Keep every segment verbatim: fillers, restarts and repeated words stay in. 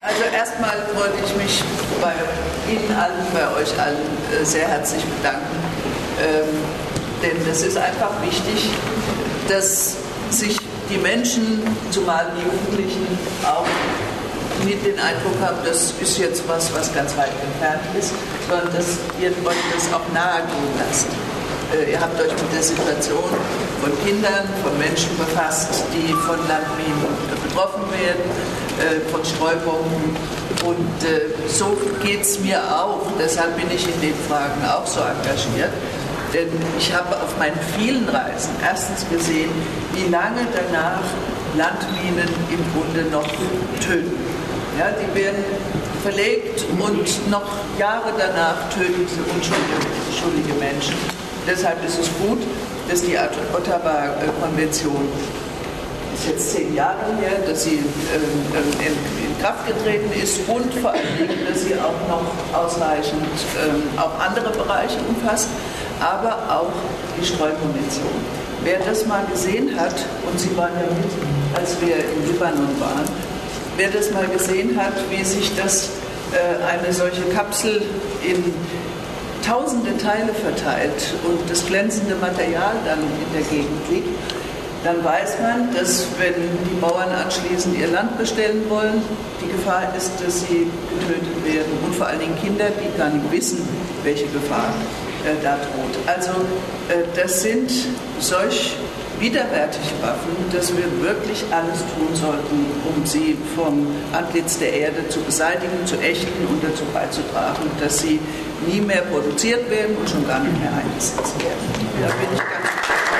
Also erstmal wollte ich mich bei Ihnen allen, bei euch allen sehr herzlich bedanken. Ähm, denn es ist einfach wichtig, dass sich die Menschen, zumal die Jugendlichen, auch nicht den Eindruck haben, das ist jetzt was, was ganz weit entfernt ist, sondern dass ihr euch das auch nahegehen lasst. Äh, ihr habt euch mit der Situation von Kindern, von Menschen befasst, die von Landminen betroffen werden, äh, von Streubomben. Und äh, so geht es mir auch. Deshalb bin ich in den Fragen auch so engagiert. Denn ich habe auf meinen vielen Reisen erstens gesehen, wie lange danach Landminen im Grunde noch töten. Ja, die werden verlegt und noch Jahre danach töten sie unschuldige, unschuldige Menschen. Deshalb ist es gut, dass die Ottawa-Konvention, ist jetzt zehn Jahre her, dass sie äh, in, in Kraft getreten ist und vor allen Dingen, dass sie auch noch ausreichend äh, auch andere Bereiche umfasst, aber auch die Streumunition. Wer das mal gesehen hat, und Sie waren ja mit, als wir im Libanon waren, wer das mal gesehen hat, wie sich das, äh, eine solche Kapsel in tausende Teile verteilt und das glänzende Material dann in der Gegend liegt, dann weiß man, dass wenn die Bauern anschließend ihr Land bestellen wollen, die Gefahr ist, dass sie getötet werden und vor allen Dingen Kinder, die gar nicht wissen, welche Gefahr äh, da droht. Also äh, das sind solch widerwärtige Waffen, dass wir wirklich alles tun sollten, um sie vom Antlitz der Erde zu beseitigen, zu ächten und dazu beizutragen, dass sie nie mehr produziert werden und schon gar nicht mehr eingesetzt werden. Da bin ich ganz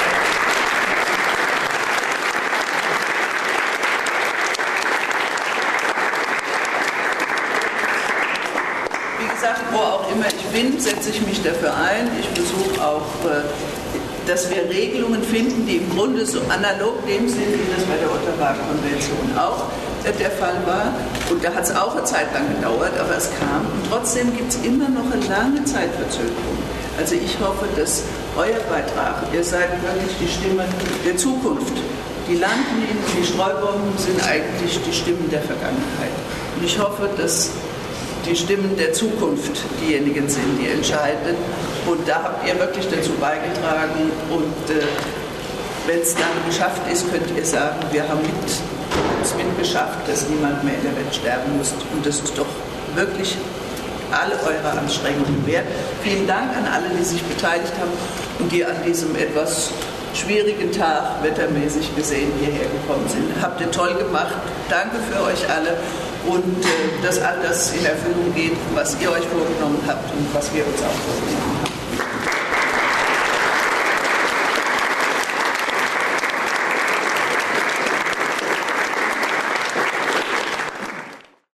Wie gesagt, wo auch immer ich bin, setze ich mich dafür ein. Ich versuche auch, dass wir Regelungen finden, die im Grunde so analog dem sind, wie das bei der Ottawa-Konvention auch der Fall war. Und da hat es auch eine Zeit lang gedauert, aber es kam. Und trotzdem gibt es immer noch eine lange Zeitverzögerung. Also ich hoffe, dass euer Beitrag, ihr seid wirklich die Stimme der Zukunft. Die Landminen und die Streubomben sind eigentlich die Stimmen der Vergangenheit. Und ich hoffe, dass die Stimmen der Zukunft diejenigen sind, die entscheiden. Und da habt ihr wirklich dazu beigetragen. Und äh, wenn es dann geschafft ist, könnt ihr sagen, wir haben mit, es mitgeschafft, dass niemand mehr in der Welt sterben muss. Und das ist doch wirklich alle eure Anstrengungen wert. Vielen Dank an alle, die sich beteiligt haben und die an diesem etwas schwierigen Tag wettermäßig gesehen hierher gekommen sind. Habt ihr toll gemacht. Danke für euch alle. Und äh, dass all das in Erfüllung geht, was ihr euch vorgenommen habt und was wir uns auch vorgenommen haben.